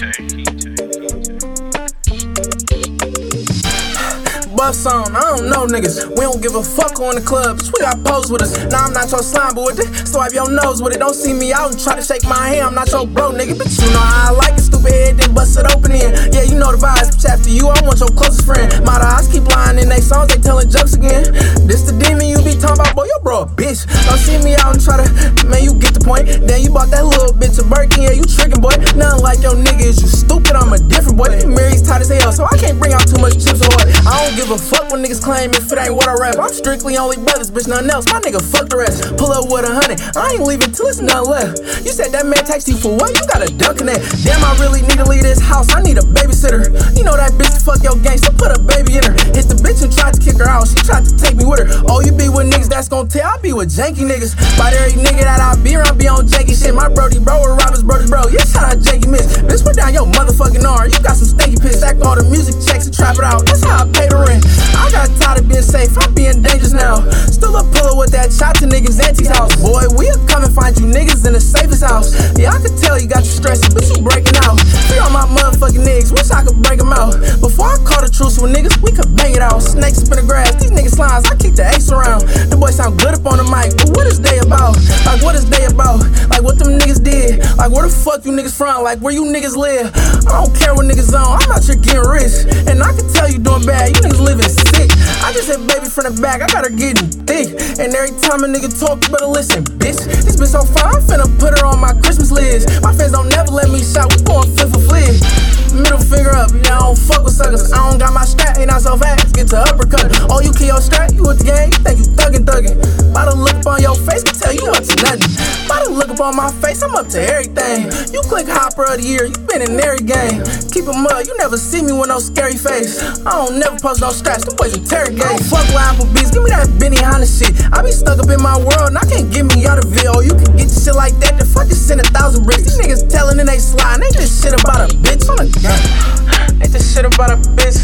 Buffs on, I don't know niggas. We don't give a fuck on the clubs. We got pose with us. Now I'm not your slime, but with it, swipe your nose with it. Don't see me out and try to shake my hand. I'm not your bro, nigga. But you know how I like it. Stupid head, then bust it open in. Yeah, you know the vibes. Bitch, after you, I want your closest friend. My eyes keep lying in they songs, they telling jokes again. This the demon you be talking about, boy. Your bro a bitch. Don't see me out and try to, man, you get the point. Then you bought that little bitch of Birkin, yeah, you tricking, boy. Nothing like your nigga is you stupid. I'm a different boy. Mary's tight as hell, so I can't bring out too much chips or what. I don't give a fuck when niggas claim if it ain't what I rap. I'm strictly only brothers, bitch, nothing else. My nigga, fuck the rest. Pull up with 100, I ain't leaving till it's nothing left. You said that man text you for what? You got a dunk in that. Damn, I really need to leave this house. I need a babysitter. You know that bitch fuck your gang, so put a baby in her. Hit the bitch and tried to kick her out. She tried to take me with her. Oh, you be with niggas that's gon' tell. I be with janky niggas. By every nigga that I be around, be on janky shit. My brody bro or Robert's brody's bro. Yeah, shout out janky miss. Bitch, put down your motherfucking arm. You got some stinky piss. Stack all the music checks and trap it out. That's how I pay the rent. I got tired of being safe, I'm being dangerous now. Still a puller with that shot to niggas' auntie's house. Boy, we'll come and find you niggas in the safest house. Yeah, I could tell you got you stressed, but you breaking out. Free all my motherfucking niggas, wish I could break them out. Before I call the truce with niggas, we could bang it out. Snakes up in the grass, these niggas slimes, I kick the ace around. The boys sound good up on the mic, but what is they about? Like what is they about? Like what them niggas did? Like where the fuck you niggas from? Like where you niggas live? I don't care what niggas on, I'm out here getting rich. And I can tell you doing bad, you niggas living sick. I just hit baby from the back, I got her getting thick. And every time a nigga talk, you better listen, bitch. This bitch so fine, I'm finna put her on my Christmas list. My friends don't never let me shout, we going flip for flip. Middle finger up, yeah, I don't fuck with suckers. I don't got my strap, ain't not so fast, get to uppercut. Oh, you kill your strap, you with the gang, you think you thuggin'. By the look up on your face, can tell you up to nothing. By the look up on my face, I'm up to everything. You click Hopper of the Year, you been in every game. Keep 'em up, you never see me with no scary face. I don't never post no straps, them boys interrogate. I don't fuck with Applebee's, give me that Benny Hanna shit. I be stuck up in my world, and I can't get me out of it. Oh, you can get shit like that, then fuck just send 1,000 bricks. These niggas telling and they sliding, they just shit about a bitch on a gun. Ain't this shit about a bitch.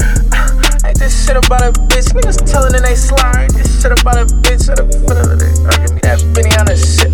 Ain't this shit about a bitch. Niggas telling and they slide. Ain't this shit about a bitch. Give me that Benny Hanna shit.